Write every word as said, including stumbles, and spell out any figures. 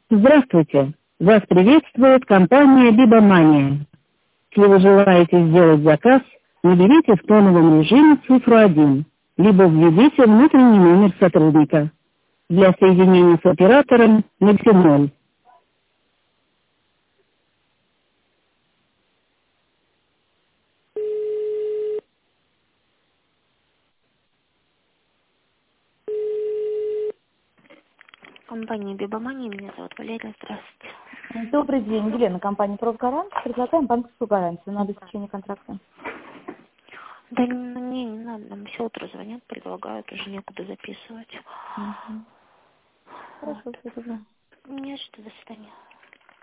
Здравствуйте! Вас приветствует компания Бибомания. Если вы желаете сделать заказ, наберите в тоновом режиме цифру один, либо введите внутренний номер сотрудника. Для соединения с оператором наберите ноль. Компания Бибомания, меня зовут Валерия, здравствуйте. Добрый день, Елена, компания «Профгарант». Предлагаем банковскую гарантию на обеспечение контракта. Да мне не надо, нам все утро звонят, предлагают, уже некуда записывать. Угу. Хорошо, Вот. спасибо. Не что, до свидания.